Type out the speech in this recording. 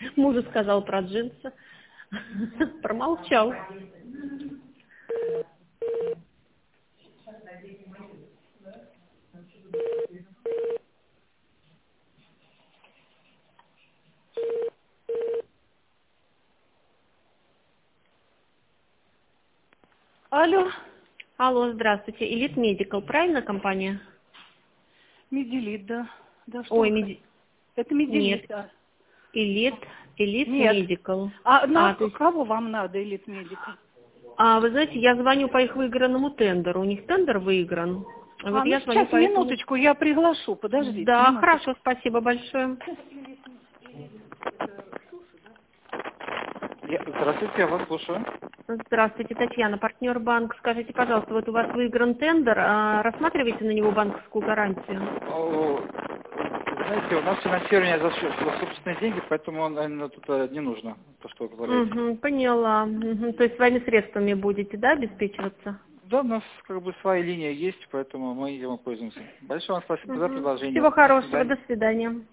Мужу сказал про джинсы. Промолчал. Алло, Алло, здравствуйте. Элит Медикал, правильно компания? Медилит, да. Да, что Ой, вы хотите? Это Нет. Медилит, да. Элит Нет. Медикал. А на То есть, кого вам надо, Элит Медикал? вы знаете, я звоню по их выигранному тендеру. У них тендер выигран. Вот Ну я звоню сейчас, по этому. минуточку, я приглашу, подождите, Да, минуточку. хорошо, спасибо большое. Здравствуйте, я вас слушаю. Здравствуйте, Татьяна, партнер банк. Скажите, пожалуйста, вот у вас выигран тендер, рассматриваете на него банковскую гарантию? Знаете, у нас финансирование за собственные деньги, поэтому, наверное, тут не нужно то, что вы говорите. Угу, поняла. Мгм. То есть своими средствами будете, да, обеспечиваться? Да, у нас как бы своя линия есть, поэтому мы этим и пользуемся. Большое вам спасибо за Угу. предложение. Всего До хорошего, свидания. до свидания.